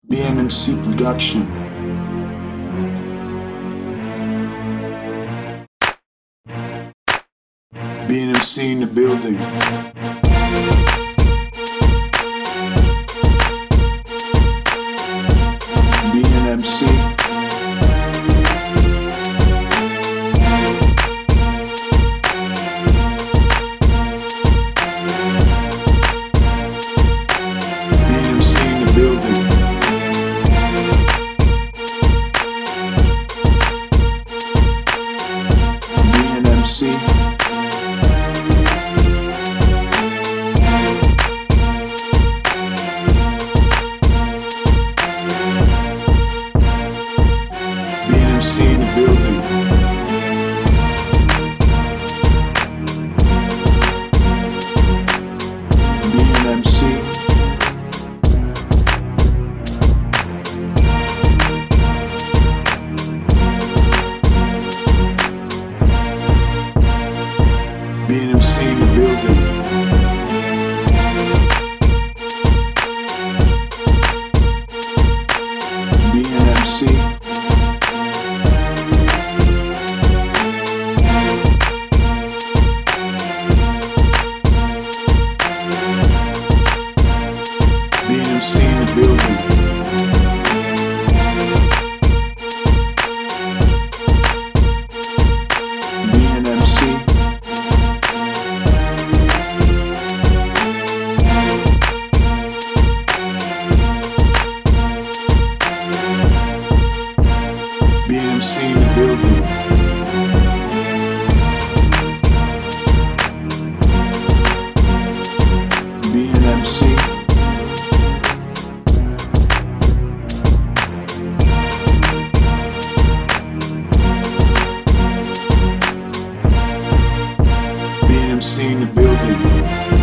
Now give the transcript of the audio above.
BNMC Production. BNMC in the building. BNMC. BNMC in the building. BNMC. BNMC in the building. BNMC. BNMC in the building. BNMC. BNMC in the building. BNMC. BNMC in the building. BNMC. BNMC in the building.